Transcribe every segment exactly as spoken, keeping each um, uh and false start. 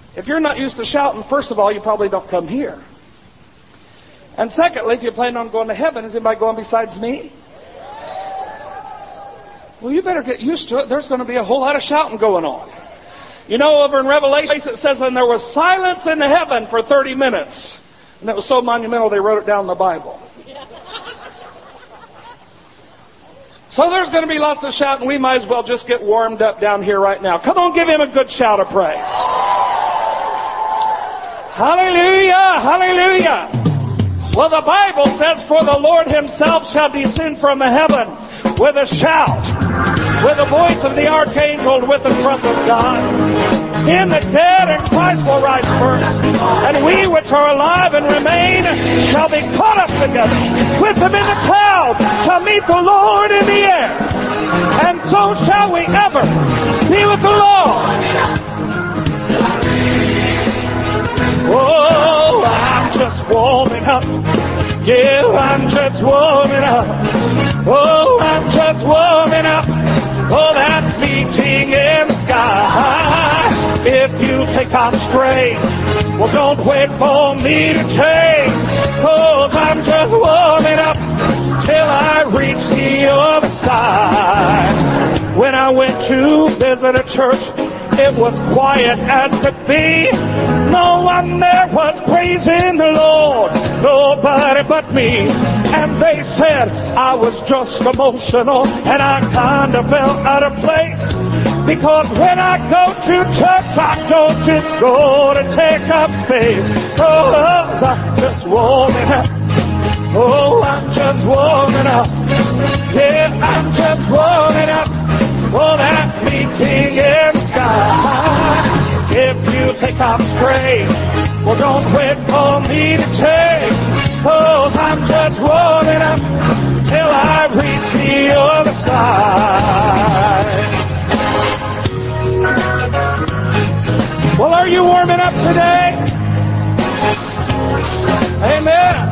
If you're not used to shouting, first of all, you probably don't come here. And secondly, if you plan on going to heaven, is anybody going besides me? Well, you better get used to it. There's going to be a whole lot of shouting going on. You know, over in Revelation, it says, and there was silence in the heaven for thirty minutes. And that was so monumental, they wrote it down in the Bible. So there's going to be lots of shouting. We might as well just get warmed up down here right now. Come on, give him a good shout of praise. Hallelujah, hallelujah. Well, the Bible says, for the Lord himself shall descend from the heaven with a shout, with the voice of the archangel, with the trump of God. In the dead and Christ will rise first, and we which are alive and remain shall be caught up together with them in the clouds, shall meet the Lord in the air, and so shall we ever be with the Lord. Oh, I'm just warming up. Yeah, I'm just warming up. Oh, I'm just warming up. Oh, that meeting in the sky. If you think I'm straight, well, don't wait for me to change. Cause I'm just warming up till I reach the other side. When I went to visit a church, it was quiet as could be. No one there was praising the Lord, nobody but me. And they said I was just emotional, and I kind of felt out of place. Because when I go to church, I don't just go to take up space. Oh, I'm just warming up. Oh, I'm just warming up. Yeah, I'm just warming up. Oh, that meeting in the sky. If you think I'm straight, well, don't wait for me to change. Cause I'm just warming up till I reach the other side. Well, are you warming up today? Amen.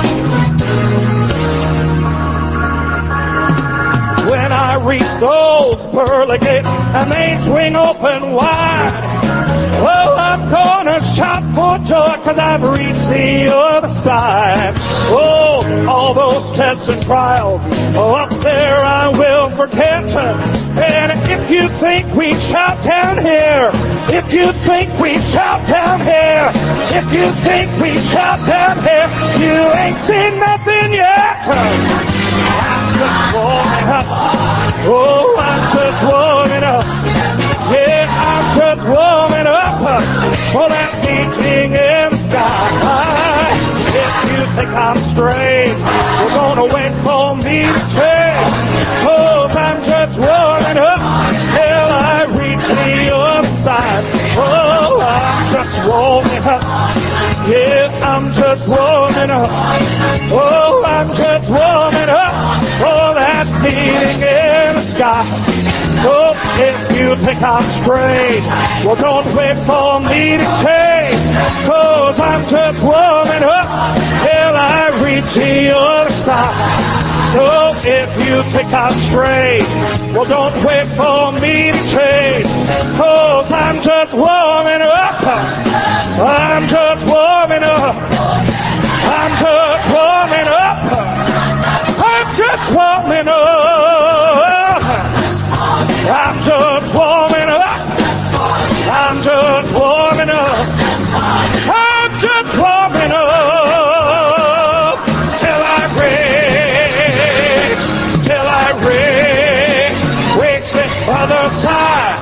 When I reach those pearly gates and they swing open wide, well, I'm gonna shout for joy cause I've reached the other side. Oh, all those tests and trials, oh, up there I will forget. And if you think we shout down here, if you think we shout down here, if you think we shout down here, you ain't seen nothing yet. I'm just warming up. Oh, I'm just warming up. Yeah, I'm just warming up for that meeting in the sky. If you think I'm straight, you're gonna wait for me to change. Cause I'm just warming up till I reach the other side. Oh, I'm just warming up. Yeah, I'm just warming up. Oh, I'm just warming up for that meeting in the sky. Oh, if you think I'm straight, well, don't wait for me to change. Cause I'm just warming up till I reach the other side. So if you think I'm straight, well, don't wait for me to change. Cause I'm just warming up. I'm just warming up. I'm just warming up. I'm just warming up. I'm just warming up. I'm just warming up. I'm just warming up till I reach, till I reach, reach the other side.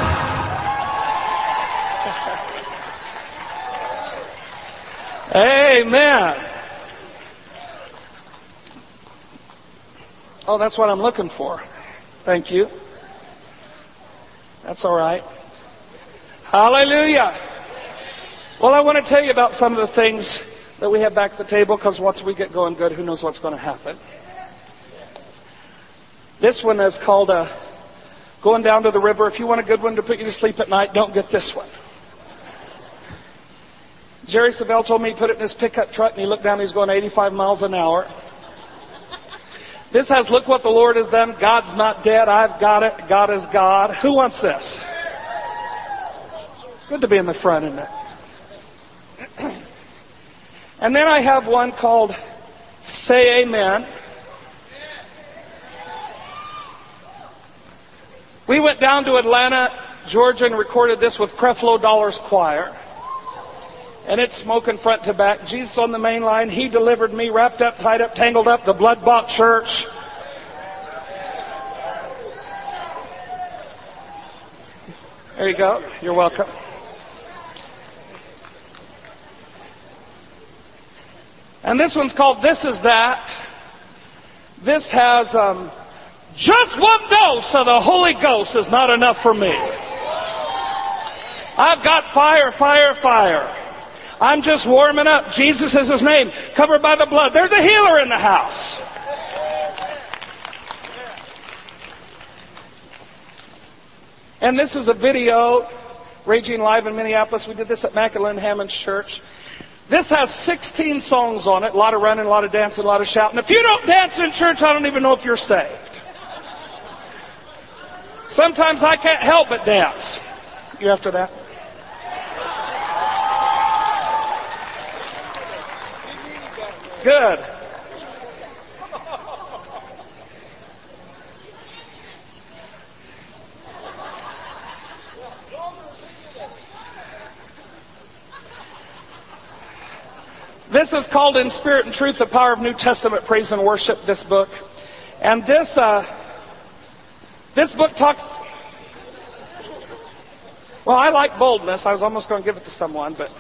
Amen. Oh, that's what I'm looking for. Thank you. That's all right. Hallelujah. Well, I want to tell you about some of the things that we have back at the table, because once we get going good, who knows what's going to happen. This one is called uh, Going Down to the River. If you want a good one to put you to sleep at night, don't get this one. Jerry Savelle told me he put it in his pickup truck and he looked down and he's going eighty-five miles an hour. This has, look what the Lord has done. God's not dead. I've got it. God is God. Who wants this? It's good to be in the front, isn't it? And then I have one called Say Amen. We went down to Atlanta, Georgia, and recorded this with Creflo Dollar's choir. And it's smoking front to back. Jesus on the main line. He delivered me, wrapped up, tied up, tangled up, the blood-bought church. There you go. You're welcome. And this one's called This Is That. This has um, just one dose of the Holy Ghost is not enough for me. I've got fire, fire, fire. I'm just warming up. Jesus is His name. Covered by the blood. There's a healer in the house. And this is a video raging live in Minneapolis. We did this at Macklin Hammond's church. This has sixteen songs on it. A lot of running, a lot of dancing, a lot of shouting. If you don't dance in church, I don't even know if you're saved. Sometimes I can't help but dance. You after that? Good. This is called In Spirit and Truth, the Power of New Testament Praise and Worship, this book. And this, uh, this book talks, well, I like boldness. I was almost going to give it to someone, but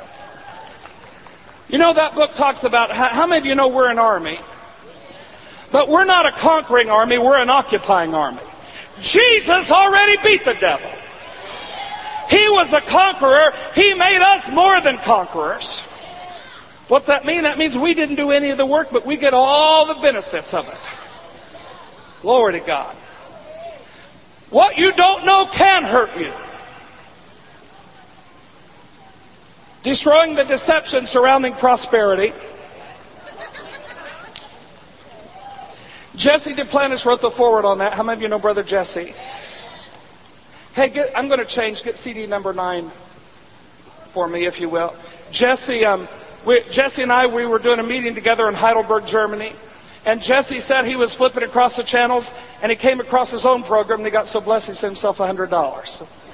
you know, that book talks about, how, how many of you know we're an army? But we're not a conquering army, we're an occupying army. Jesus already beat the devil. He was the conqueror. He made us more than conquerors. What's that mean? That means we didn't do any of the work, but we get all the benefits of it. Glory to God. What you don't know can hurt you. Destroying the deception surrounding prosperity. Jesse Duplantis wrote the foreword on that. How many of you know Brother Jesse? Hey, get, I'm going to change. Get C D number nine for me, if you will. Jesse, um, we, Jesse and I, we were doing a meeting together in Heidelberg, Germany. And Jesse said he was flipping across the channels, and he came across his own program, and he got so blessed he sent himself one hundred dollars.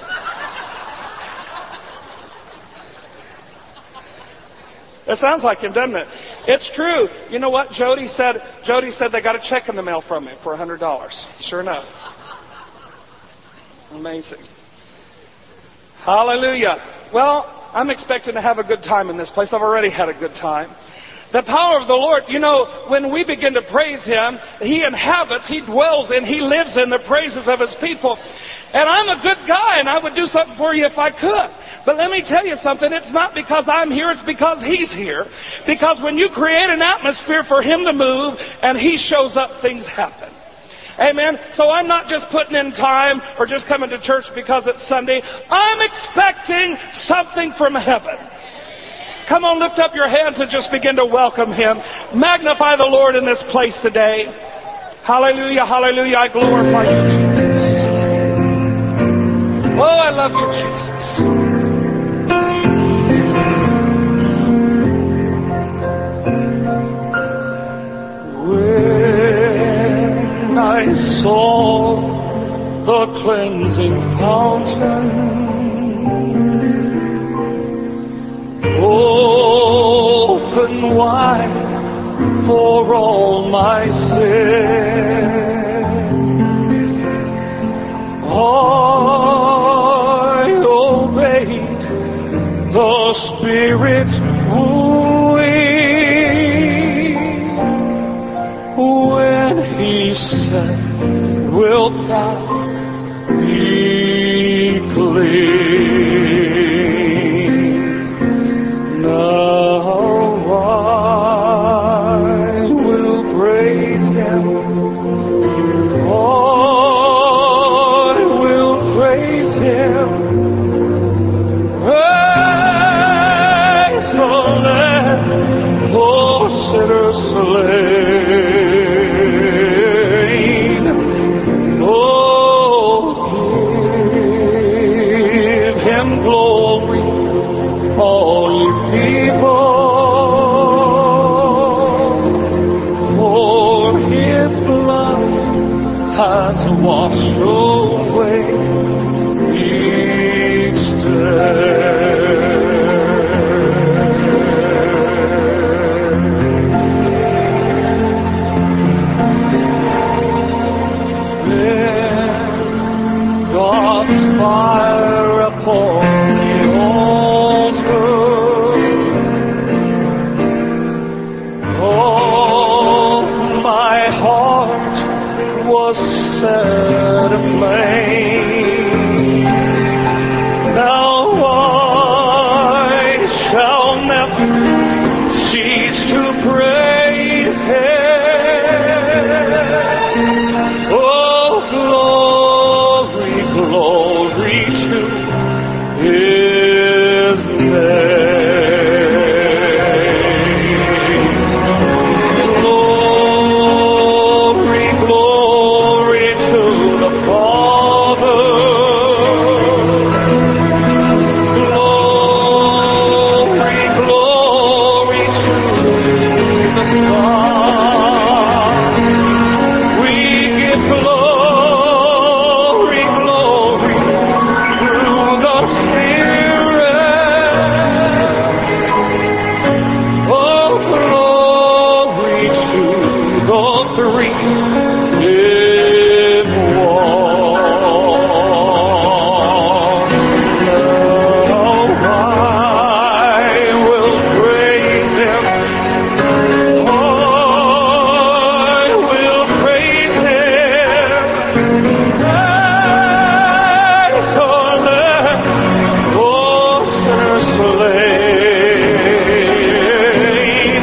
It sounds like him, doesn't it? It's true. You know what? Jody said, Jody said they got a check in the mail from him for one hundred dollars. Sure enough. Amazing. Hallelujah. Well, I'm expecting to have a good time in this place. I've already had a good time. The power of the Lord, you know, when we begin to praise Him, He inhabits, He dwells in, He lives in the praises of His people. And I'm a good guy, and I would do something for you if I could. But let me tell you something, it's not because I'm here, it's because He's here. Because when you create an atmosphere for Him to move, and He shows up, things happen. Amen. So I'm not just putting in time or just coming to church because it's Sunday. I'm expecting something from heaven. Come on, lift up your hands and just begin to welcome Him. Magnify the Lord in this place today. Hallelujah, hallelujah. I glorify you, Jesus. Oh, I love you, Jesus. When I saw the cleansing fountain open wide for all my sin, I obeyed the Spirit's wooing when He said, "Wilt thou be clean?" All you people, has washed away each day. God's fire upon the altar. Oh, my heart was set aflame. Now I shall never cease to praise Him. Oh, glory, glory to His name. Glory, glory to the Father. Glory, glory to the Son. We give glory, glory to the Spirit. Oh, glory to the three in one. Now I will praise Him. I will praise Him. Praise the Lamb, oh, sinners slain.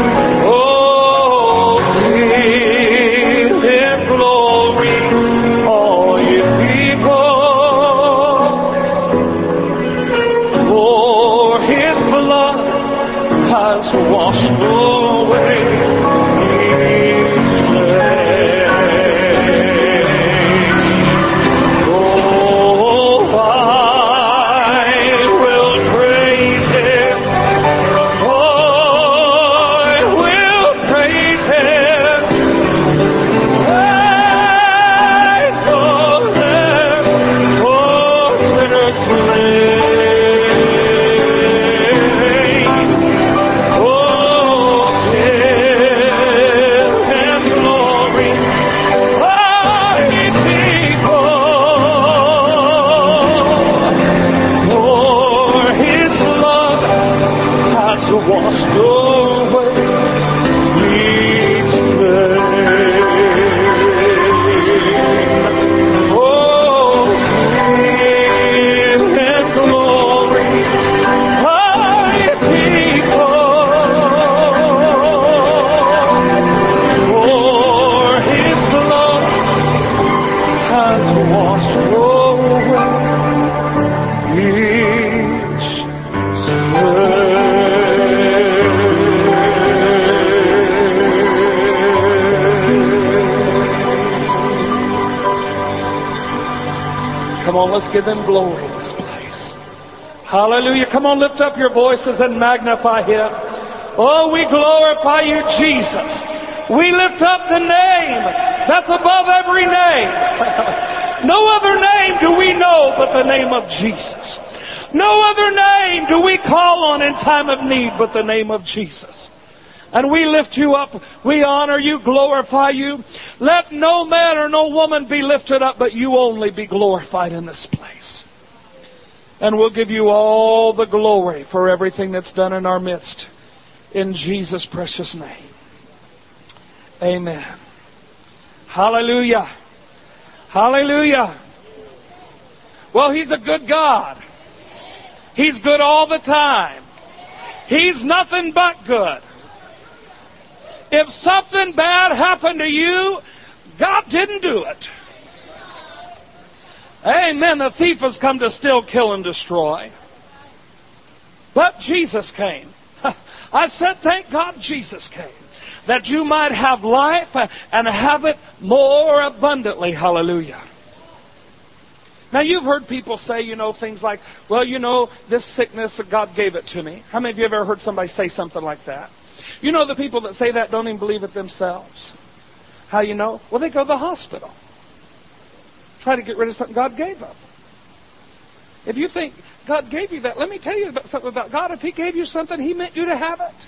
Oh, give Him glory, all ye people, for His blood has washed away each stain. Oh, I will praise Him. I will praise Him. Praise the Lamb, oh, sinners slain. Oh, give Him glory, all ye people, for His blood has washed away each stain. Oh, give Him glory, all ye people, for His blood has washed away each stain. Come on, let's give Him glory in this place. Hallelujah. Come on, lift up your voices and magnify Him. Oh, we glorify you, Jesus. We lift up the name that's above every name. No other name do we know but the name of Jesus. No other name do we call on in time of need but the name of Jesus. And we lift you up. We honor you, glorify you. Let no man or no woman be lifted up, but you only be glorified in this place. And we'll give you all the glory for everything that's done in our midst. In Jesus' precious name. Amen. Hallelujah. Hallelujah. Well, He's a good God. He's good all the time. He's nothing but good. If something bad happened to you, God didn't do it. Amen. The thief has come to steal, kill, and destroy. But Jesus came. I said, thank God Jesus came. That you might have life and have it more abundantly. Hallelujah. Now, you've heard people say, you know, things like, well, you know, this sickness, God gave it to me. How many of you have ever heard somebody say something like that? You know, the people that say that don't even believe it themselves. How you know? Well, they go to the hospital. try to get rid of something God gave them. If you think God gave you that, let me tell you about something about God. If He gave you something, He meant you to have it.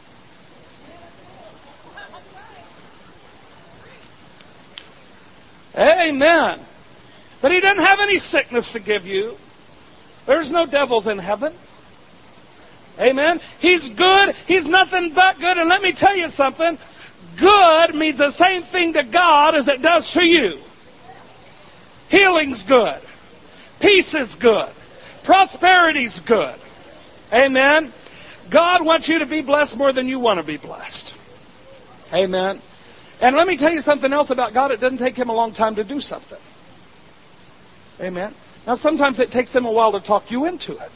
Amen. But He doesn't have any sickness to give you. There's no devils in heaven. Amen. He's good. He's nothing but good. And let me tell you something. Good means the same thing to God as it does to you. Healing's good. Peace is good. Prosperity's good. Amen. God wants you to be blessed more than you want to be blessed. Amen. And let me tell you something else about God. It doesn't take Him a long time to do something. Amen. Now sometimes it takes Him a while to talk you into it.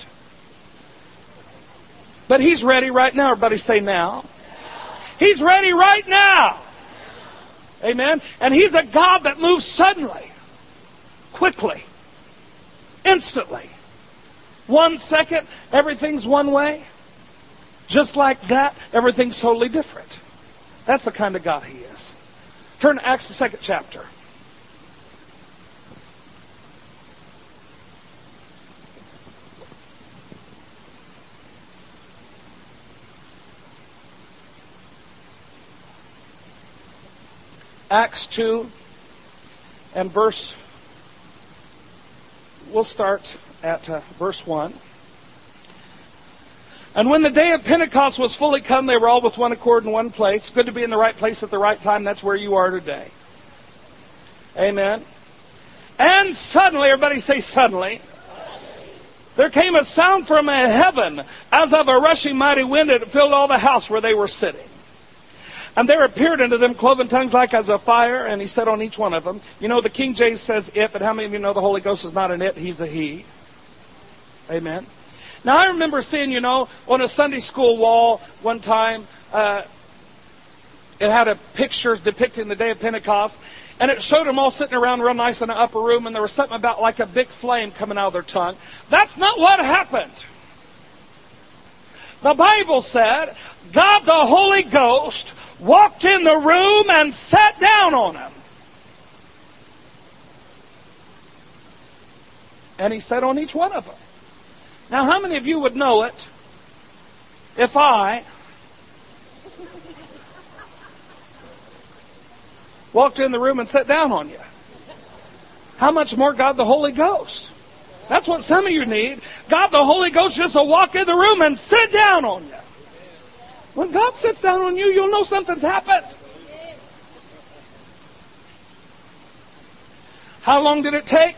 But He's ready right now. Everybody say now. He's ready right now. Amen. And He's a God that moves suddenly, quickly, instantly. One second, everything's one way. Just like that, everything's totally different. That's the kind of God He is. Turn to Acts, the second chapter. Acts two and verse, we'll start at uh, verse one. And when the day of Pentecost was fully come, they were all with one accord in one place. Good to be in the right place at the right time. That's where you are today. Amen. And suddenly, everybody say suddenly, there came a sound from heaven as of a rushing mighty wind, and it filled all the house where they were sitting. And there appeared unto them cloven tongues like as of fire, and He sat on each one of them. You know, the King James says it, but how many of you know the Holy Ghost is not an it, He's a He? Amen. Now, I remember seeing, you know, on a Sunday school wall one time, uh, it had a picture depicting the day of Pentecost, and it showed them all sitting around real nice in the upper room, and there was something about like a big flame coming out of their tongue. That's not what happened. The Bible said, God the Holy Ghost walked in the room and sat down on them. And He sat on each one of them. Now, how many of you would know it if I walked in the room and sat down on you? How much more God the Holy Ghost? That's what some of you need. God the Holy Ghost just to walk in the room and sit down on you. When God sits down on you, you'll know something's happened. How long did it take?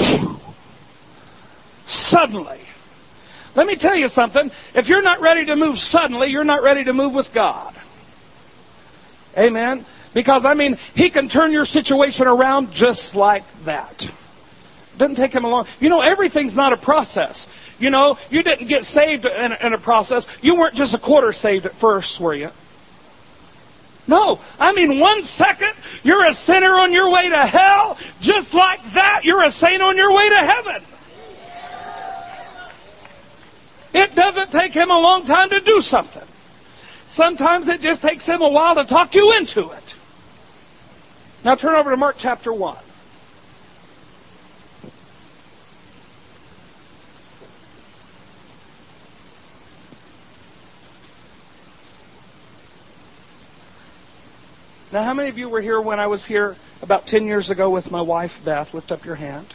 Suddenly. Let me tell you something. If you're not ready to move suddenly, you're not ready to move with God. Amen? Because, I mean, He can turn your situation around just like that. Doesn't take Him a long... You know, everything's not a process. You know, you didn't get saved in a, in a process. You weren't just a quarter saved at first, were you? No. I mean, one second, you're a sinner on your way to hell. Just like that, you're a saint on your way to heaven. It doesn't take Him a long time to do something. Sometimes it just takes Him a while to talk you into it. Now turn over to Mark chapter one. Now, how many of you were here when I was here about ten years ago with my wife, Beth? Lift up your hand.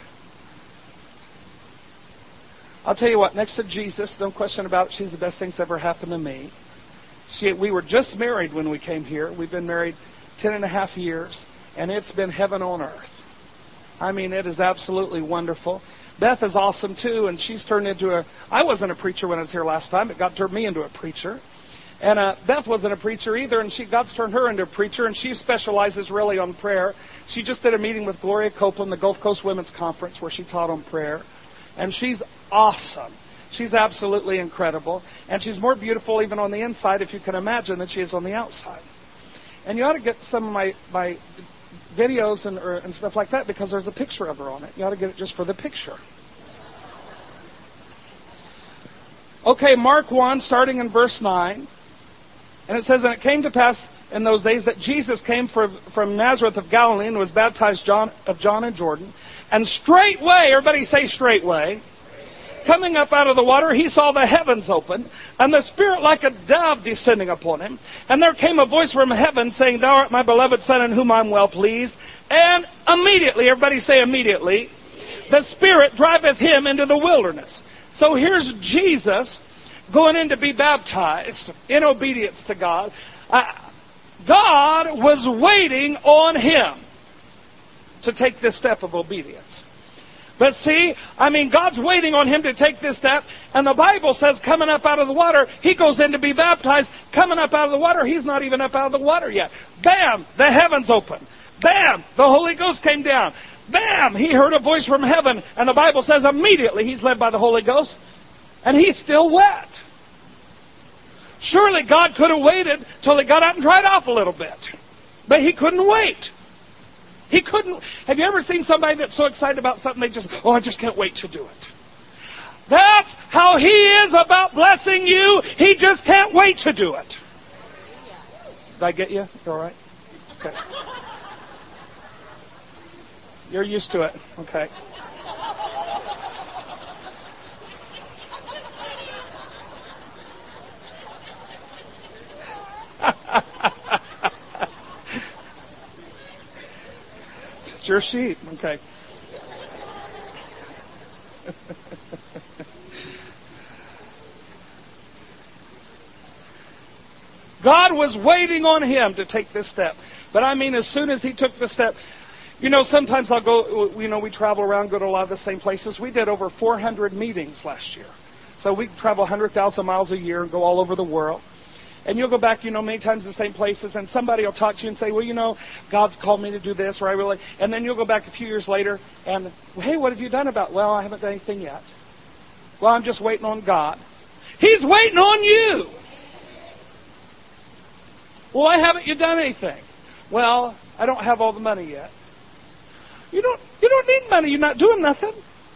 I'll tell you what, next to Jesus, no question about it, she's the best thing that's ever happened to me. She, we were just married when we came here. We've been married ten and a half years, and it's been heaven on earth. I mean, it is absolutely wonderful. Beth is awesome, too, and she's turned into a... I wasn't a preacher when I was here last time. It got turned me into a preacher. And uh, Beth wasn't a preacher either, and she God's turned her into a preacher, and she specializes really on prayer. She just did a meeting with Gloria Copeland, the Gulf Coast Women's Conference, where she taught on prayer. And she's awesome. She's absolutely incredible. And she's more beautiful even on the inside, if you can imagine, than she is on the outside. And you ought to get some of my, my videos and, or, and stuff like that, because there's a picture of her on it. You ought to get it just for the picture. Okay, Mark one, starting in verse nine. And it says, and it came to pass in those days that Jesus came from, from Nazareth of Galilee and was baptized John, of John in Jordan. And straightway, everybody say straightway, coming up out of the water, he saw the heavens open, and the Spirit like a dove descending upon him. And there came a voice from heaven saying, Thou art my beloved Son, in whom I am well pleased. And immediately, everybody say immediately, the Spirit driveth him into the wilderness. So here's Jesus going in to be baptized in obedience to God. Uh, God was waiting on him to take this step of obedience. But see, I mean, God's waiting on him to take this step, and the Bible says coming up out of the water, he goes in to be baptized. Coming up out of the water, he's not even up out of the water yet. Bam! The heavens open. Bam! The Holy Ghost came down. Bam! He heard a voice from heaven, and the Bible says immediately he's led by the Holy Ghost, and he's still wet. Surely God could have waited till he got out and dried off a little bit. But he couldn't wait. He couldn't. Have you ever seen somebody that's so excited about something they just, oh, I just can't wait to do it. That's how he is about blessing you. He just can't wait to do it. Did I get you? You all right? Okay. You're used to it. Okay. It's your sheet. Okay. God was waiting on him to take this step. But I mean, as soon as he took the step, you know, sometimes I'll go, you know, we travel around, go to a lot of the same places. We did over four hundred meetings last year. So we travel one hundred thousand miles a year and go all over the world. And you'll go back, you know, many times to the same places, and somebody will talk to you and say, well, you know, God's called me to do this, or I really... And then you'll go back a few years later, and, hey, what have you done about it? Well, I haven't done anything yet. Well, I'm just waiting on God. He's waiting on you. Well, why haven't you done anything? Well, I don't have all the money yet. You don't, you don't need money. You're not doing nothing.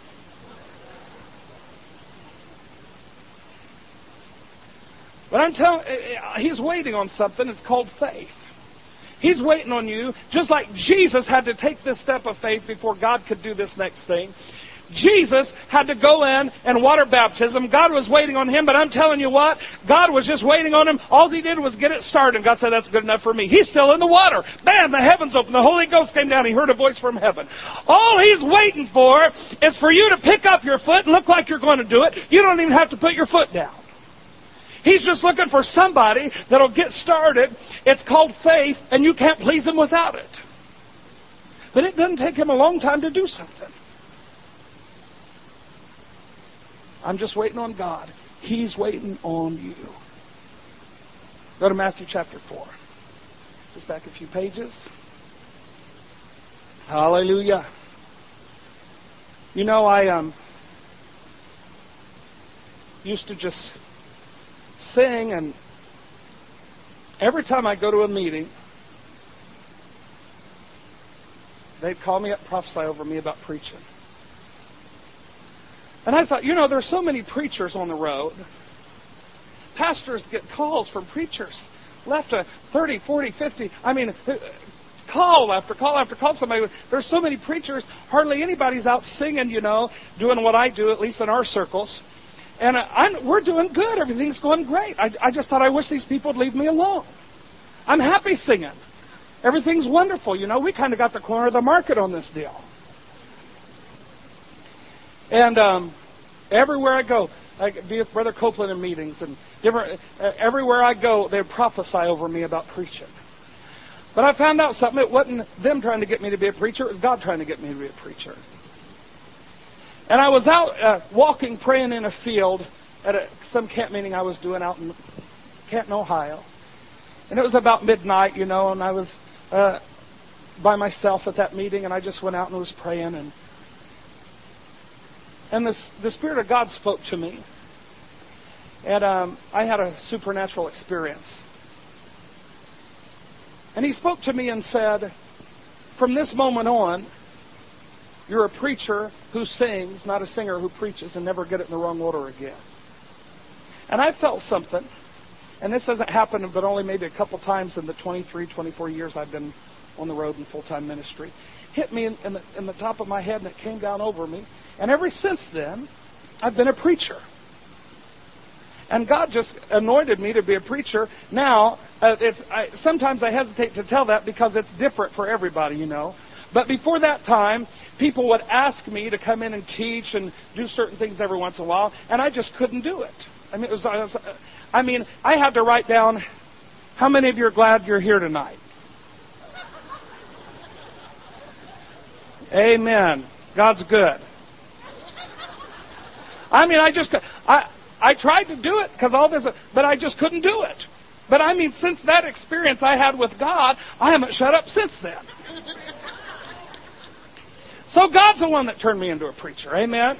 But I'm telling, he's waiting on something. It's called faith. He's waiting on you, just like Jesus had to take this step of faith before God could do this next thing. Jesus had to go in and water baptism. God was waiting on him, but I'm telling you what, God was just waiting on him. All he did was get it started, and God said, that's good enough for me. He's still in the water. Bam, the heavens opened. The Holy Ghost came down. He heard a voice from heaven. All he's waiting for is for you to pick up your foot and look like you're going to do it. You don't even have to put your foot down. He's just looking for somebody that'll get started. It's called faith, and you can't please him without it. But it doesn't take him a long time to do something. I'm just waiting on God. He's waiting on you. Go to Matthew chapter four. Just back a few pages. Hallelujah. You know, I um used to just sing, and every time I go to a meeting, they'd call me up, prophesy over me about preaching. And I thought, you know, there's so many preachers on the road. Pastors get calls from preachers. Left to thirty, forty, fifty. I mean, call after call after call. Somebody. There's so many preachers. Hardly anybody's out singing, you know, doing what I do, at least in our circles. And I'm, we're doing good. Everything's going great. I, I just thought, I wish these people would leave me alone. I'm happy singing. Everything's wonderful. You know, we kind of got the corner of the market on this deal. And um, everywhere I go, I be with Brother Copeland in meetings, and different, uh, everywhere I go, they prophesy over me about preaching. But I found out something. It wasn't them trying to get me to be a preacher. It was God trying to get me to be a preacher. And I was out uh, walking, praying in a field at a, some camp meeting I was doing out in Canton, Ohio. And it was about midnight, you know, and I was uh, by myself at that meeting, and I just went out and was praying. And and this, the Spirit of God spoke to me. And um, I had a supernatural experience. And He spoke to me and said, from this moment on, you're a preacher who sings, not a singer who preaches, and never get it in the wrong order again. And I felt something. and this hasn't happened but only maybe a couple times in the twenty-three, twenty-four years I've been on the road in full-time ministry, hit me in, in, the, in the top of my head, and it came down over me. And ever since then, I've been a preacher. And God just anointed me to be a preacher. Now, uh, it's I, sometimes I hesitate to tell that because it's different for everybody, you know. But before that time, people would ask me to come in and teach and do certain things every once in a while, and I just couldn't do it. I mean, it was, I, was, I mean, I had to write down, how many of you are glad you're here tonight? Amen. God's good. I mean, I just, I, I tried to do it because all this, but I just couldn't do it. But I mean, since that experience I had with God, I haven't shut up since then. So God's the one that turned me into a preacher. Amen.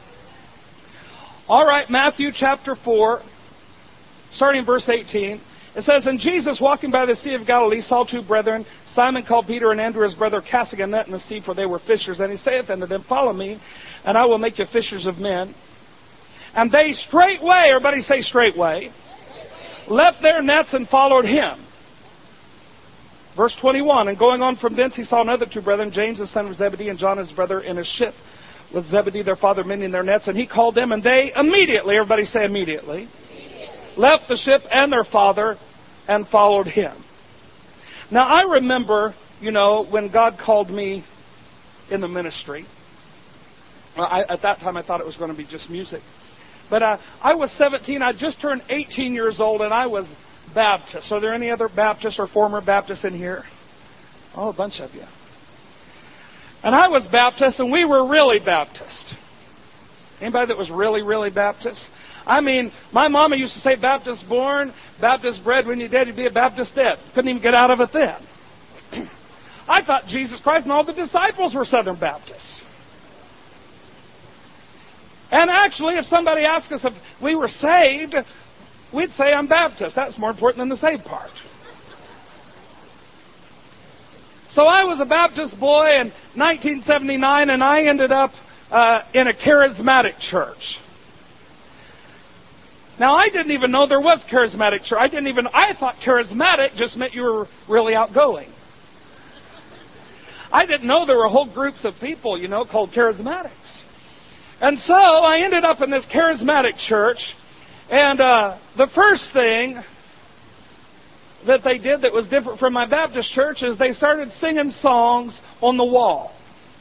All right, Matthew chapter four, starting in verse eighteen. It says, And Jesus, walking by the Sea of Galilee, saw two brethren, Simon called Peter and Andrew his brother, casting a net in the sea, for they were fishers. And he saith unto them, Follow me, and I will make you fishers of men. And they straightway, everybody say straightway, left their nets and followed him. Verse twenty-one, And going on from thence he saw another two brethren, James the son of Zebedee and John his brother, in a ship with Zebedee their father mending their nets. And he called them, and they immediately, everybody say immediately, immediately. left the ship and their father and followed him. Now I remember, you know, when God called me in the ministry. I, at that time I thought it was going to be just music. But uh, I was seventeen. I just turned eighteen years old, and I was Baptist. Are there any other Baptists or former Baptists in here? Oh, a bunch of you. And I was Baptist, and we were really Baptist. Anybody that was really, really Baptist? I mean, my mama used to say, Baptist born, Baptist bred. When you're dead, you'd be a Baptist dead. Couldn't even get out of it then. I thought Jesus Christ and all the disciples were Southern Baptists. And actually, if somebody asked us if we were saved, we'd say, I'm Baptist. That's more important than the saved part. So I was a Baptist boy in nineteen seventy-nine, and I ended up uh, in a charismatic church. Now, I didn't even know there was charismatic church. I didn't even, I thought charismatic just meant you were really outgoing. I didn't know there were whole groups of people, you know, called charismatics. And so I ended up in this charismatic church, and uh, the first thing that they did that was different from my Baptist church is they started singing songs on the wall.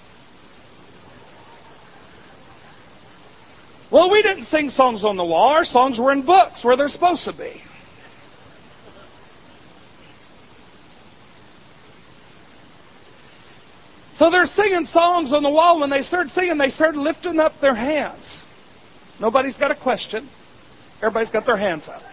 Well, we didn't sing songs on the wall. Our songs were in books where they're supposed to be. So they're singing songs on the wall. When they started singing, they started lifting up their hands. Nobody's got a question. Everybody's got their hands up.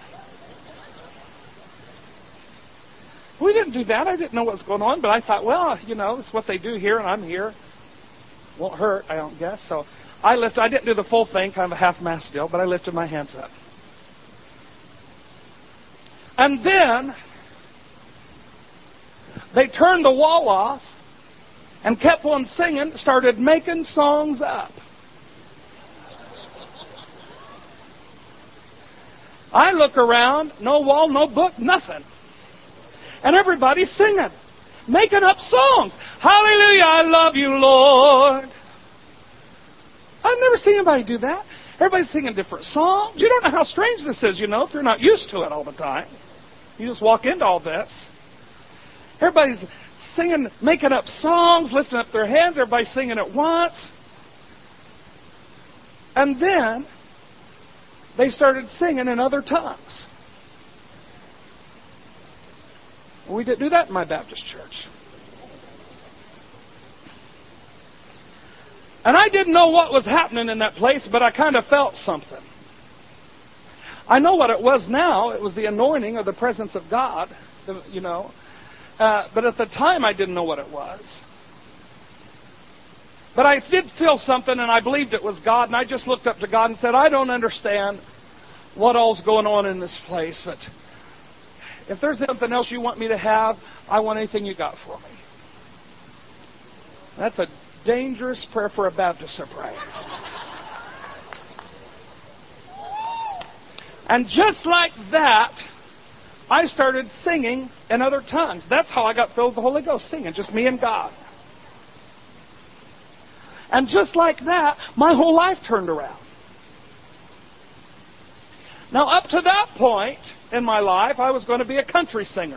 We didn't do that. I didn't know what was going on, but I thought, well, you know, it's what they do here, and I'm here. Won't hurt, I don't guess. So I lifted. I didn't do the full thing, kind of a half-mast deal, but I lifted my hands up. And then they turned the wall off and kept on singing, started making songs up. I look around, no wall, no book, nothing. And everybody's singing, making up songs. Hallelujah, I love you, Lord. I've never seen anybody do that. Everybody's singing different songs. You don't know how strange this is, you know, if you're not used to it all the time. You just walk into all this. Everybody's singing, making up songs, lifting up their hands. Everybody's singing at once. And then they started singing in other tongues. We didn't do that in my Baptist church. And I didn't know what was happening in that place, but I kind of felt something. I know what it was now. It was the anointing of the presence of God, you know. Uh, but at the time, I didn't know what it was. But I did feel something, and I believed it was God. And I just looked up to God and said, I don't understand what all's going on in this place, but if there's something else you want me to have, I want anything you got for me. That's a dangerous prayer for a Baptist to pray. And just like that, I started singing in other tongues. That's how I got filled with the Holy Ghost, singing, just me and God. And just like that, my whole life turned around. Now, up to that point in my life, I was going to be a country singer.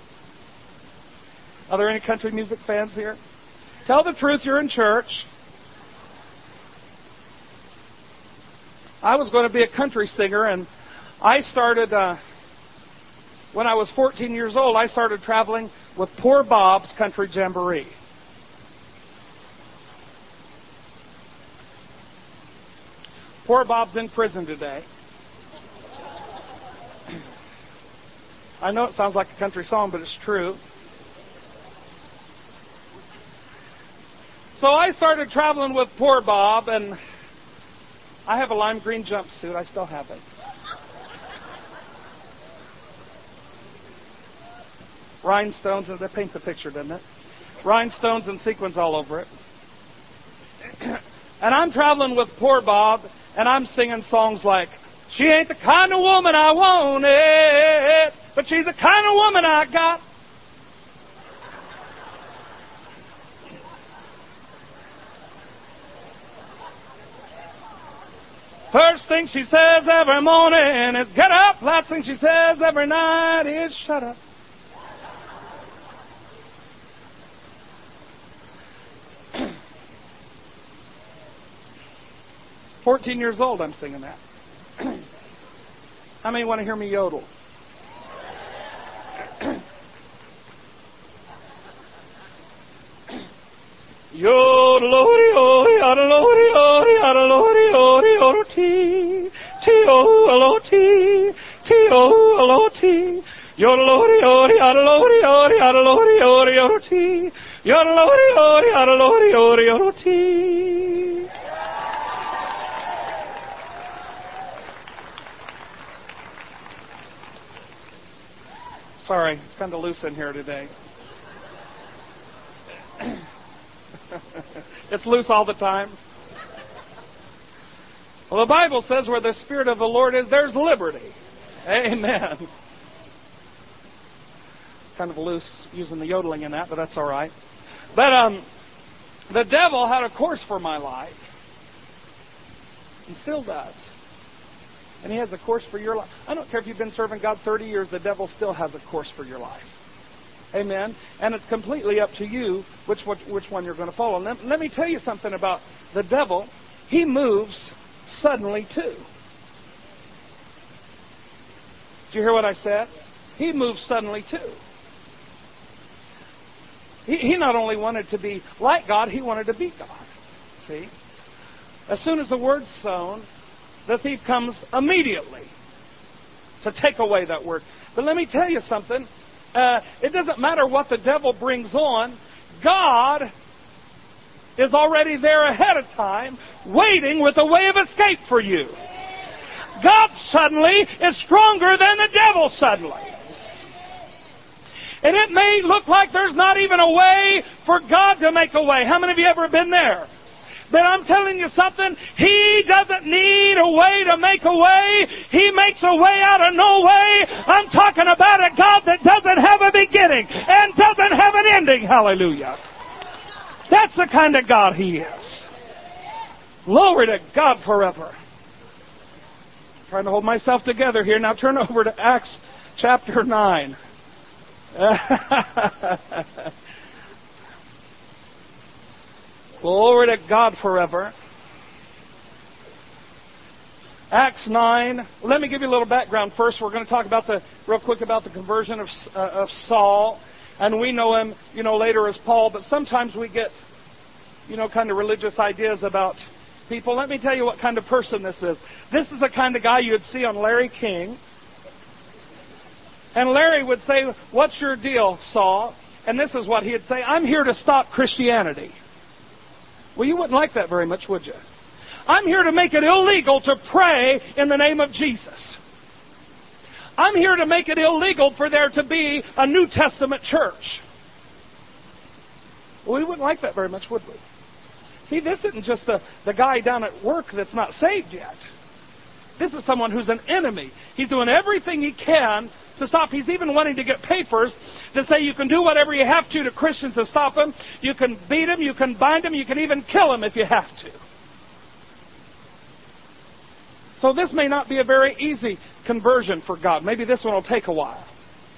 Are there any country music fans here? Tell the truth, you're in church. I was going to be a country singer, and I started, uh, when I was fourteen years old, I started traveling with Poor Bob's Country Jamboree. Poor Bob's in prison today. I know it sounds like a country song, but it's true. So I started traveling with Poor Bob, and I have a lime green jumpsuit. I still have it. Rhinestones, and they paint the picture, doesn't it? Rhinestones and sequins all over it. And I'm traveling with Poor Bob, and I'm singing songs like, she ain't the kind of woman I wanted, but she's the kind of woman I got. First thing she says every morning is get up. Last thing she says every night is shut up. Fourteen years old, I'm singing that. How many want to hear me yodel? Yodel-o-de-o, yodel-o-de-o, yodel-o-de-o, yodel-o-tee, tee-o-l-o-tee, tee-o-l-o-tee, yodel-o-de-o, yodel-o-de-o, yodel-o-de-o, yodel-o-tee, yodel-o-de-o, yodel-o-de-o, yodel-o-tee. Sorry, it's kind of loose in here today. It's loose all the time. Well, the Bible says where the Spirit of the Lord is, there's liberty. Amen. Kind of loose using the yodeling in that, but that's all right. But um, the devil had a course for my life. And still does. And he has a course for your life. I don't care if you've been serving God thirty years, the devil still has a course for your life. Amen. And it's completely up to you which which, which one you're going to follow. And let, let me tell you something about the devil. He moves suddenly too. Did you hear what I said? He moves suddenly too. He, he not only wanted to be like God, he wanted to be God. See? As soon as the word's sown, the thief comes immediately to take away that word. But let me tell you something. Uh, it doesn't matter what the devil brings on. God is already there ahead of time, waiting with a way of escape for you. God suddenly is stronger than the devil suddenly. And it may look like there's not even a way for God to make a way. How many of you ever been there? But I'm telling you something, He doesn't need a way to make a way. He makes a way out of no way. I'm talking about a God that doesn't have a beginning and doesn't have an ending. Hallelujah. That's the kind of God He is. Glory to God forever. I'm trying to hold myself together here. Now turn over to Acts chapter nine. Glory to God forever. Acts nine. Let me give you a little background first. We're going to talk about the real quick about the conversion of uh, of Saul, and we know him, you know, later as Paul. But sometimes we get, you know, kind of religious ideas about people. Let me tell you what kind of person this is. This is the kind of guy you'd see on Larry King, and Larry would say, "What's your deal, Saul?" And this is what he'd say: "I'm here to stop Christianity." Well, you wouldn't like that very much, would you? I'm here to make it illegal to pray in the name of Jesus. I'm here to make it illegal for there to be a New Testament church. Well, we wouldn't like that very much, would we? See, this isn't just the, the guy down at work that's not saved yet. This is someone who's an enemy. He's doing everything he can to stop. He's even wanting to get papers to say you can do whatever you have to to Christians to stop them. You can beat them, you can bind them, you can even kill them if you have to. So this may not be a very easy conversion for God. Maybe this one will take a while.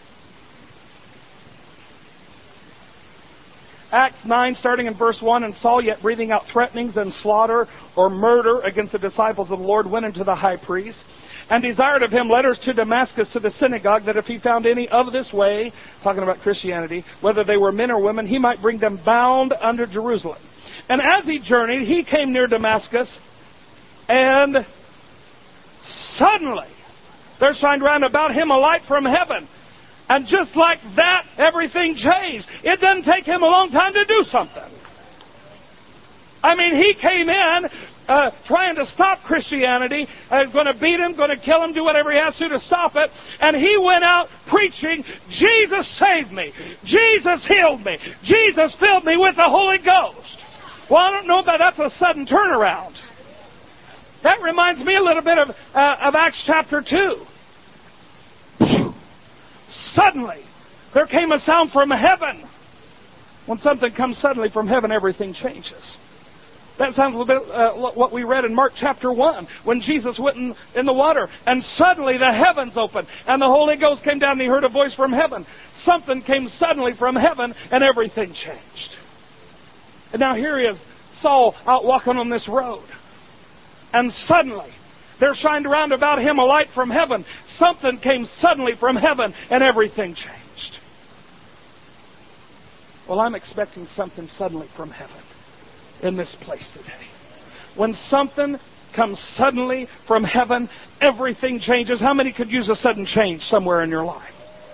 Acts nine, starting in verse one, and Saul, yet breathing out threatenings and slaughter or murder against the disciples of the Lord, went unto the high priest, and desired of him letters to Damascus to the synagogue, that if he found any of this way, talking about Christianity, whether they were men or women, he might bring them bound unto Jerusalem. And as he journeyed, he came near Damascus, and suddenly there shined round about him a light from heaven. And just like that, everything changed. It doesn't take him a long time to do something. I mean, he came in uh, trying to stop Christianity, uh, going to beat him, going to kill him, do whatever he has to to stop it. And he went out preaching, Jesus saved me. Jesus healed me. Jesus filled me with the Holy Ghost. Well, I don't know that that's a sudden turnaround. That reminds me a little bit of, uh, of Acts chapter two. Suddenly, there came a sound from heaven. When something comes suddenly from heaven, everything changes. That sounds a little bit uh, what we read in Mark chapter one, when Jesus went in, in the water, and suddenly the heavens opened, and the Holy Ghost came down, and he heard a voice from heaven. Something came suddenly from heaven, and everything changed. And now here he is, Saul, out walking on this road. And suddenly, there shined around about him a light from heaven. Something came suddenly from heaven, and everything changed. Well, I'm expecting something suddenly from heaven in this place today. When something comes suddenly from heaven, everything changes. How many could use a sudden change somewhere in your life?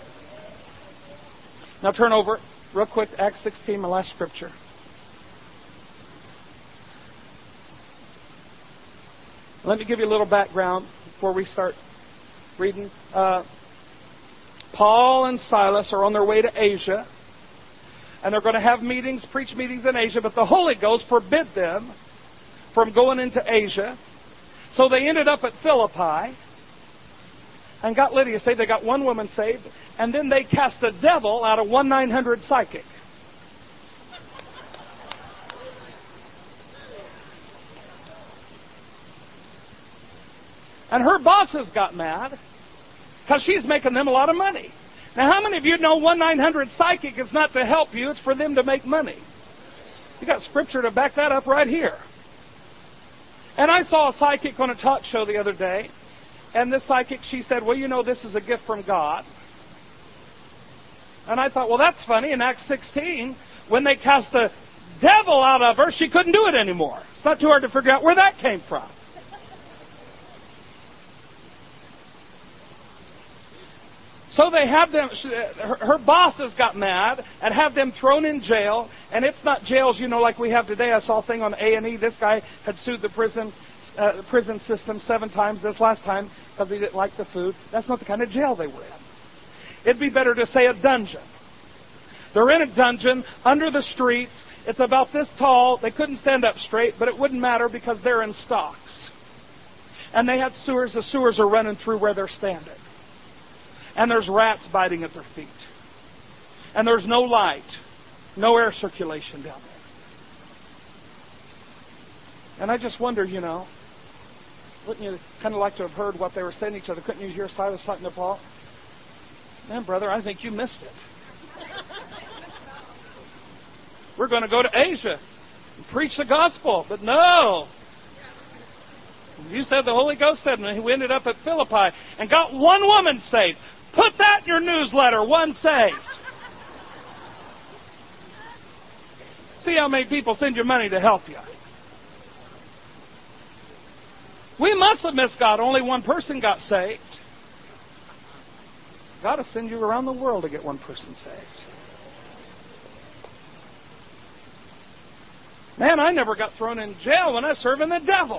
Now turn over real quick to Acts sixteen, my last scripture. Let me give you a little background before we start reading. Uh, Paul and Silas are on their way to Asia, and they're going to have meetings, preach meetings in Asia, but the Holy Ghost forbid them from going into Asia. So they ended up at Philippi and got Lydia saved. They got one woman saved, and then they cast a devil out of one nine hundred psychic. And her bosses got mad because she's making them a lot of money. Now, how many of you know one nine hundred psychic is not to help you, it's for them to make money? You got scripture to back that up right here. And I saw a psychic on a talk show the other day, and this psychic, she said, well, you know, this is a gift from God. And I thought, well, that's funny. In Acts sixteen, when they cast the devil out of her, she couldn't do it anymore. It's not too hard to figure out where that came from. So they have them, her, her bosses got mad and have them thrown in jail. And it's not jails, you know, like we have today. I saw a thing on A and E. This guy had sued the prison uh, the prison system seven times this last time because he didn't like the food. That's not the kind of jail they were in. It'd be better to say a dungeon. They're in a dungeon under the streets. It's about this tall. They couldn't stand up straight, but it wouldn't matter because they're in stocks. And they had sewers. The sewers are running through where they're standing. And there's rats biting at their feet. And there's no light, no air circulation down there. And I just wonder, you know, wouldn't you kind of like to have heard what they were saying to each other? Couldn't you hear Silas talking to Paul? Man, brother, I think you missed it. We're going to go to Asia and preach the gospel. But no. You said the Holy Ghost said, and we ended up at Philippi and got one woman saved. Put that in your newsletter, one saved. See how many people send you money to help you. We must have missed God. Only one person got saved. God will send you around the world to get one person saved. Man, I never got thrown in jail when I was serving the devil.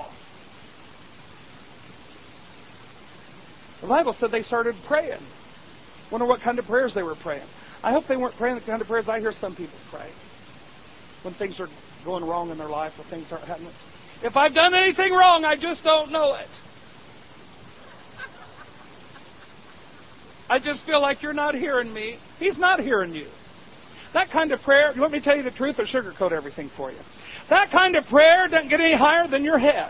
The Bible said they started praying. Wonder what kind of prayers they were praying. I hope they weren't praying the kind of prayers I hear some people pray when things are going wrong in their life or things aren't happening. If I've done anything wrong, I just don't know it. I just feel like you're not hearing me. He's not hearing you. That kind of prayer, you want me to tell you the truth or sugarcoat everything for you? That kind of prayer doesn't get any higher than your head.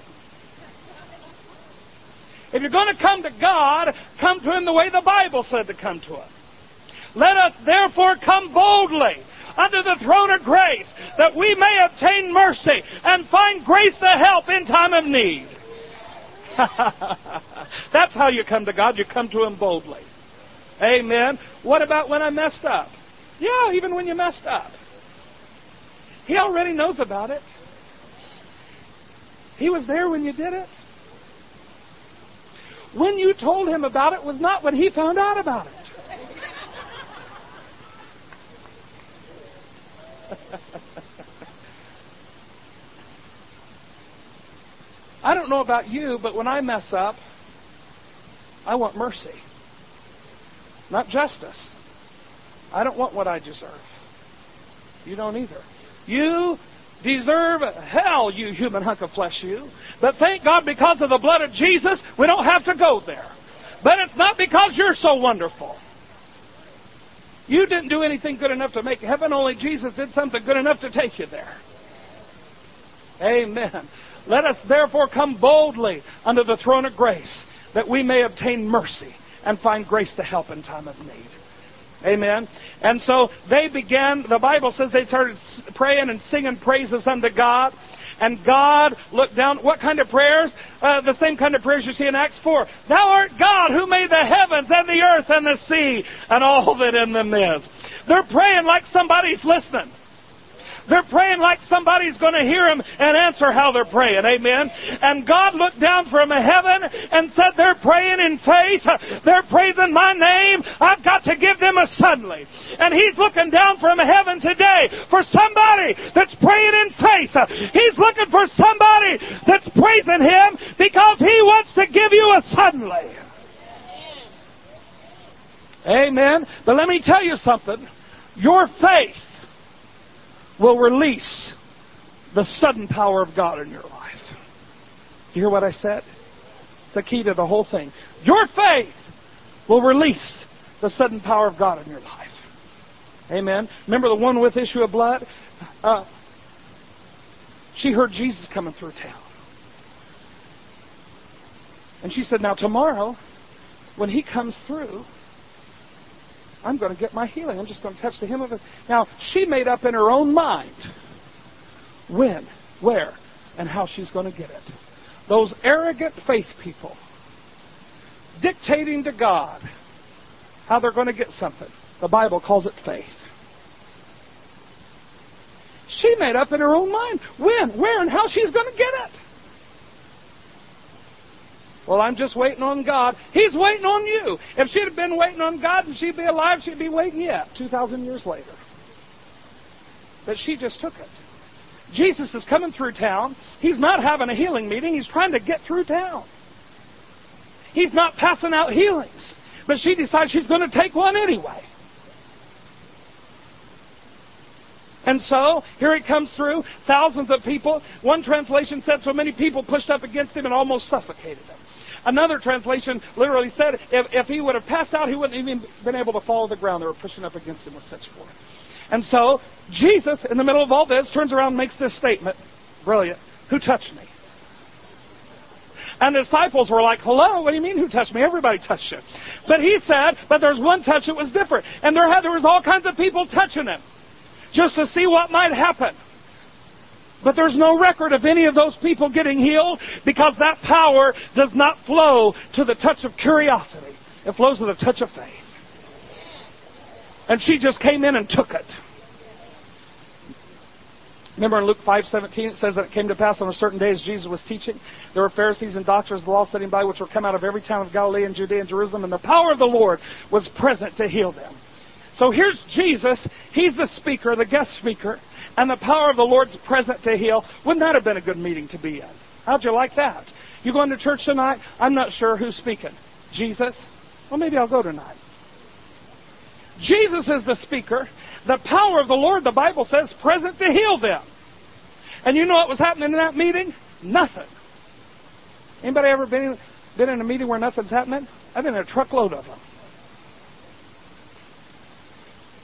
If you're going to come to God, come to Him the way the Bible said to come to Him. Let us therefore come boldly unto the throne of grace, that we may obtain mercy and find grace to help in time of need. That's how you come to God. You come to Him boldly. Amen. What about when I messed up? Yeah, even when you messed up. He already knows about it. He was there when you did it. When you told Him about it was not when He found out about it. I don't know about you, but when I mess up, I want mercy, not justice. I don't want what I deserve. You don't either. You deserve hell, you human hunk of flesh, you. But thank God, because of the blood of Jesus, we don't have to go there. But it's not because you're so wonderful. You didn't do anything good enough to make heaven. Only Jesus did something good enough to take you there. Amen. Let us therefore come boldly unto the throne of grace, that we may obtain mercy and find grace to help in time of need. Amen. And so they began, the Bible says they started praying and singing praises unto God. And God looked down. What kind of prayers? Uh, the same kind of prayers you see in Acts four. Thou art God who made the heavens and the earth and the sea and all that in them is. They're praying like somebody's listening. They're praying like somebody's going to hear them and answer how they're praying. Amen. And God looked down from heaven and said, they're praying in faith. They're praising my name. I've got to give them a suddenly. And He's looking down from heaven today for somebody that's praying in faith. He's looking for somebody that's praising Him because He wants to give you a suddenly. Amen. But let me tell you something. Your faith will release the sudden power of God in your life. You hear what I said? It's the key to the whole thing. Your faith will release the sudden power of God in your life. Amen. Remember the one with issue of blood? Uh, she heard Jesus coming through town. And she said, now tomorrow, when He comes through, I'm going to get my healing. I'm just going to touch the hem of it. Now, she made up in her own mind when, where, and how she's going to get it. Those arrogant faith people dictating to God how they're going to get something. The Bible calls it faith. She made up in her own mind when, where, and how she's going to get it. Well, I'm just waiting on God. He's waiting on you. If she'd have been waiting on God and she'd be alive, she'd be waiting yet, two thousand years later. But she just took it. Jesus is coming through town. He's not having a healing meeting. He's trying to get through town. He's not passing out healings. But she decides she's going to take one anyway. And so, here He comes through, thousands of people. One translation said so many people pushed up against Him and almost suffocated Him. Another translation literally said if, if He would have passed out, He wouldn't even been able to fall to the ground. They were pushing up against Him with such force. And so, Jesus, in the middle of all this, turns around and makes this statement. Brilliant. Who touched me? And the disciples were like, hello, what do you mean who touched me? Everybody touched Him. But He said, but there's one touch that was different. And there, had, there was all kinds of people touching Him just to see what might happen. But there's no record of any of those people getting healed because that power does not flow to the touch of curiosity. It flows to the touch of faith. And she just came in and took it. Remember in Luke five seventeen it says that it came to pass on a certain day as Jesus was teaching, there were Pharisees and doctors of the law sitting by, which were come out of every town of Galilee and Judea and Jerusalem, and the power of the Lord was present to heal them. So here's Jesus. He's the speaker, the guest speaker, and the power of the Lord's present to heal. Wouldn't that have been a good meeting to be in? How'd you like that? You going to church tonight? I'm not sure who's speaking. Jesus? Well, maybe I'll go tonight. Jesus is the speaker. The power of the Lord, the Bible says, present to heal them. And you know what was happening in that meeting? Nothing. Anybody ever been, been in a meeting where nothing's happening? I've been in a truckload of them.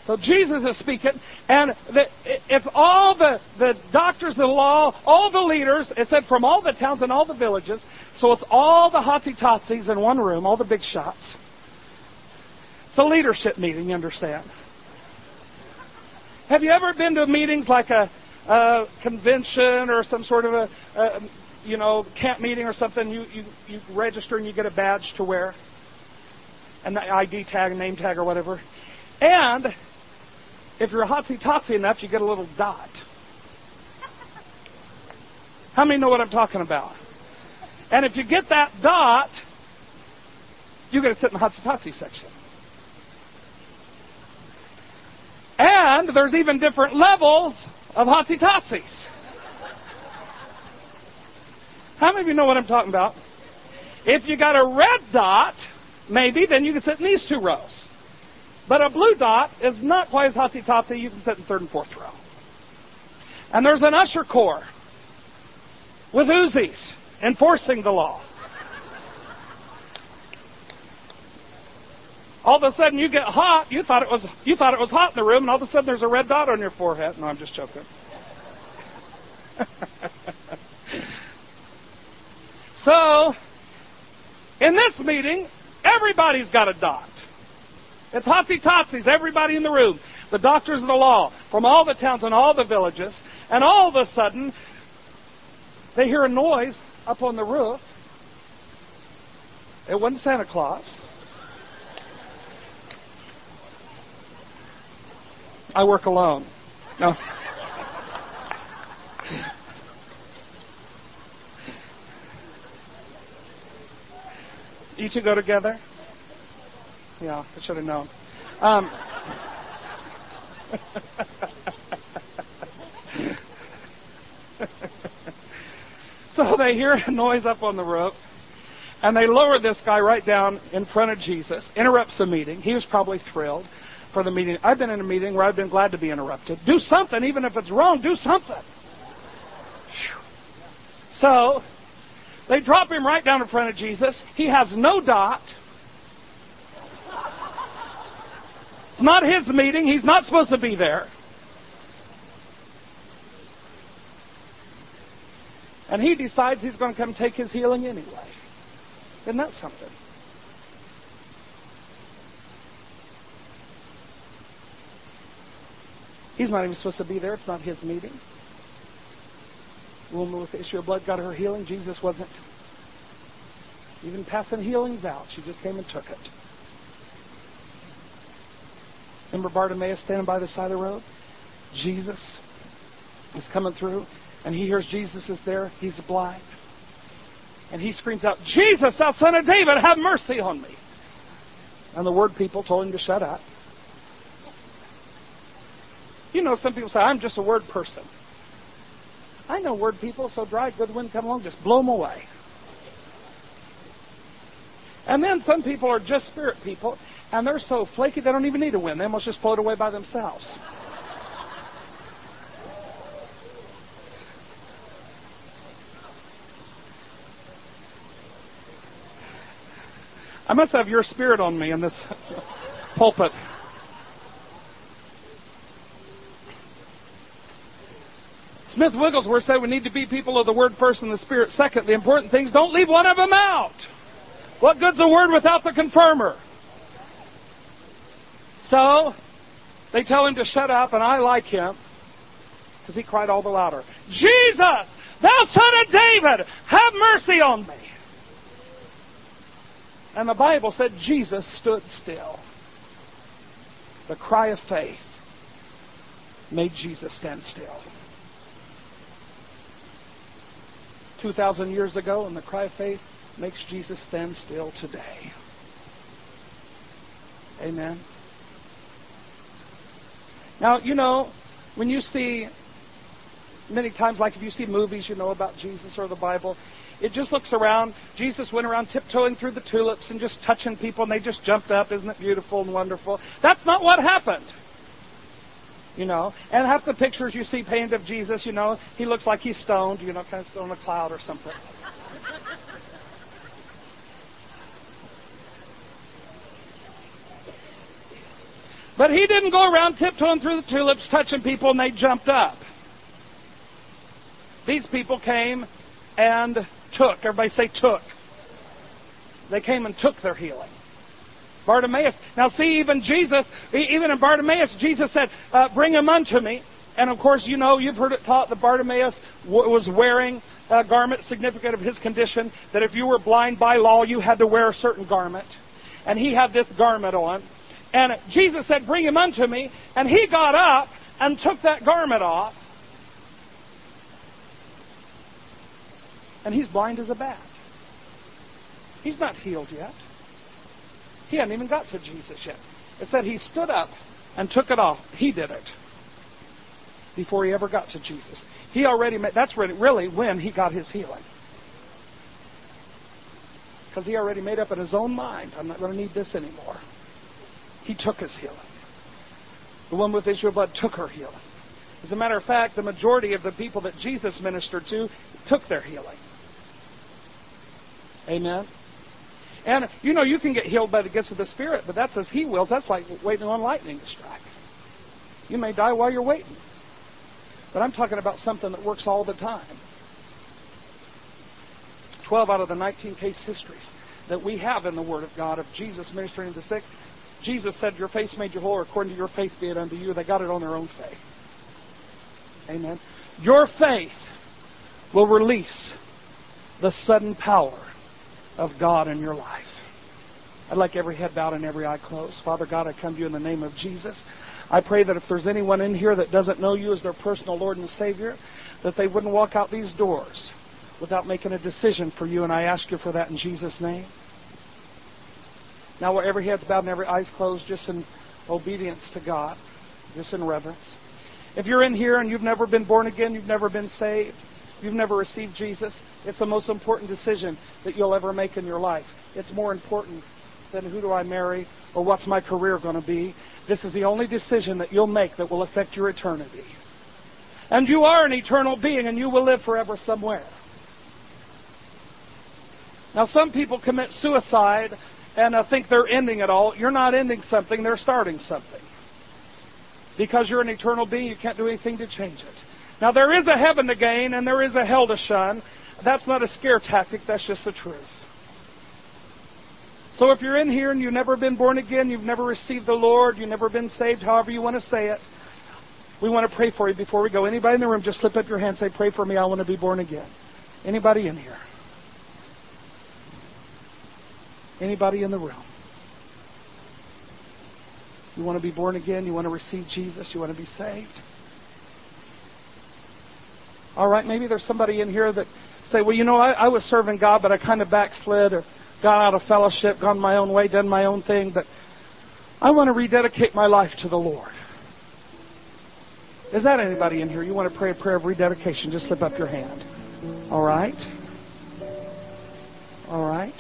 So Jesus is speaking, and the, if all the, the doctors of the law, all the leaders, it said from all the towns and all the villages, so it's all the hotsy-totsies in one room, all the big shots. It's a leadership meeting, you understand. Have you ever been to meetings like a, a convention or some sort of a, a you know, camp meeting or something? You, you, you register and you get a badge to wear, an I D tag, a name tag or whatever. And if you're hotsy-totsy enough, you get a little dot. How many know what I'm talking about? And if you get that dot, you get to sit in the hotsy-totsy section. And there's even different levels of hotsy-totsies. How many of you know what I'm talking about? If you got a red dot, maybe, then you can sit in these two rows. But a blue dot is not quite as hotsy-totsy. You can sit in third and fourth row. And there's an usher corps with Uzis enforcing the law. All of a sudden you get hot. You thought it was you thought it was hot in the room, and all of a sudden there's a red dot on your forehead. No, I'm just joking. So, in this meeting, everybody's got a dot. It's hotsy-totsies, everybody in the room. The doctors of the law from all the towns and all the villages. And all of a sudden, they hear a noise up on the roof. It wasn't Santa Claus. I work alone. No. You two go together? Yeah, I should have known. Um, so they hear a noise up on the roof, and they lower this guy right down in front of Jesus, interrupts the meeting. He was probably thrilled for the meeting. I've been in a meeting where I've been glad to be interrupted. Do something, even if it's wrong, do something. So they drop him right down in front of Jesus. He has no dot. It's not his meeting. He's not supposed to be there. And he decides he's going to come take his healing anyway. Isn't that something? He's not even supposed to be there. It's not his meeting. The woman with the issue of blood got her healing. Jesus wasn't even passing healings out. She just came and took it. Remember Bartimaeus standing by the side of the road? Jesus is coming through, and he hears Jesus is there. He's blind. And he screams out, "Jesus, thou son of David, have mercy on me." And the word people told him to shut up. You know, some people say, "I'm just a word person." I know word people, so dry, good wind come along, just blow them away. And then some people are just spirit people, and they're so flaky they don't even need a wind. They must just float away by themselves. I must have your spirit on me in this pulpit. Smith Wigglesworth said we need to be people of the Word first and the Spirit second. The important things, don't leave one of them out. What good's a word without the confirmer? So, they tell him to shut up, and I like him, because he cried all the louder, "Jesus, thou son of David, have mercy on me." And the Bible said Jesus stood still. The cry of faith made Jesus stand still. Two thousand years ago, and the cry of faith makes Jesus stand still today. Amen. Now, you know, when you see, many times, like if you see movies, you know, about Jesus or the Bible, it just looks around. Jesus went around tiptoeing through the tulips and just touching people, and they just jumped up. Isn't it beautiful and wonderful? That's not what happened. You know, and half the pictures you see painted of Jesus, you know, he looks like he's stoned, you know, kind of stoned on a cloud or something. But he didn't go around tiptoeing through the tulips, touching people, and they jumped up. These people came and took. Everybody say took. They came and took their healing. Bartimaeus. Now see, even Jesus, even in Bartimaeus, Jesus said, uh, bring him unto me. And of course, you know, you've heard it taught that Bartimaeus w- was wearing a garment significant of his condition, that if you were blind by law, you had to wear a certain garment. And he had this garment on. And Jesus said, bring him unto me. And he got up and took that garment off. And he's blind as a bat. He's not healed yet. He hadn't even got to Jesus yet. It said he stood up and took it off. He did it before he ever got to Jesus. He already made, that's really, really when he got his healing. Because he already made up in his own mind, I'm not going to need this anymore. He took his healing. The woman with the issue of blood took her healing. As a matter of fact, the majority of the people that Jesus ministered to took their healing. Amen. And, you know, you can get healed by the gifts of the Spirit, but that's as He wills. That's like waiting on lightning to strike. You may die while you're waiting. But I'm talking about something that works all the time. Twelve out of the nineteen case histories that we have in the Word of God of Jesus ministering to the sick, Jesus said, your faith made you whole, or according to your faith be it unto you. They got it on their own faith. Amen. Your faith will release the sudden power of God in your life. I'd like every head bowed and every eye closed. Father God, I come to you in the name of Jesus. I pray that if there's anyone in here that doesn't know you as their personal Lord and Savior, that they wouldn't walk out these doors without making a decision for you, and I ask you for that in Jesus' name. Now, where every head's bowed and every eye's closed, just in obedience to God, just in reverence. If you're in here and you've never been born again, you've never been saved, you've never received Jesus, it's the most important decision that you'll ever make in your life. It's more important than who do I marry or what's my career going to be. This is the only decision that you'll make that will affect your eternity. And you are an eternal being, and you will live forever somewhere. Now, some people commit suicide and uh, think they're ending it all. You're not ending something, they're starting something. Because you're an eternal being, you can't do anything to change it. Now, there is a heaven to gain, and there is a hell to shun. That's not a scare tactic, that's just the truth. So if you're in here and you've never been born again, you've never received the Lord, you've never been saved, however you want to say it, we want to pray for you before we go. Anybody in the room, just slip up your hand and say, pray for me, I want to be born again. Anybody in here? Anybody in the room? You want to be born again? You want to receive Jesus? You want to be saved? All right, maybe there's somebody in here that say, well, you know, I, I was serving God, but I kind of backslid or got out of fellowship, gone my own way, done my own thing, but I want to rededicate my life to the Lord. Is that anybody in here? You want to pray a prayer of rededication? Just slip up your hand. All right? All right?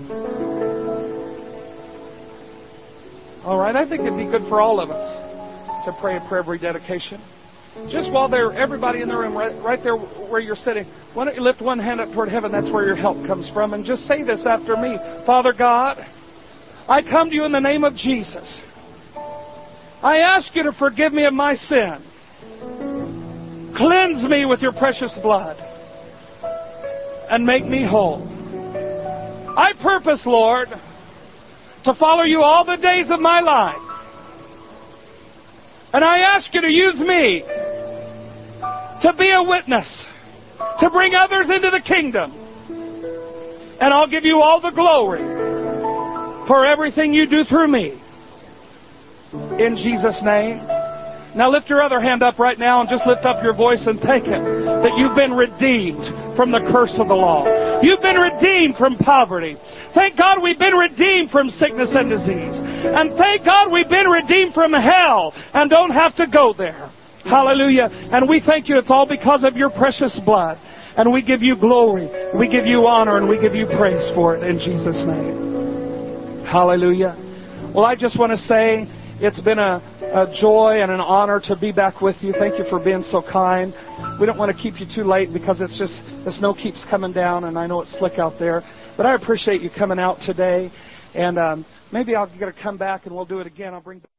All right, I think it'd be good for all of us to pray a prayer of rededication. Just while they're, everybody in the room, right, right there where you're sitting, why don't you lift one hand up toward heaven? That's where your help comes from. And just say this after me. Father God, I come to you in the name of Jesus. I ask you to forgive me of my sin. Cleanse me with your precious blood. And make me whole. I purpose, Lord, to follow you all the days of my life. And I ask you to use me to be a witness, to bring others into the kingdom. And I'll give you all the glory for everything you do through me. In Jesus' name. Now lift your other hand up right now and just lift up your voice and thank Him that you've been redeemed from the curse of the law. You've been redeemed from poverty. Thank God we've been redeemed from sickness and disease. And thank God we've been redeemed from hell and don't have to go there. Hallelujah. And we thank you. It's all because of your precious blood. And we give you glory. We give you honor and we give you praise for it in Jesus' name. Hallelujah. Well, I just want to say it's been a, a joy and an honor to be back with you. Thank you for being so kind. We don't want to keep you too late because it's just, the snow keeps coming down and I know it's slick out there. But I appreciate you coming out today. And um, maybe I'll get to come back and we'll do it again. I'll bring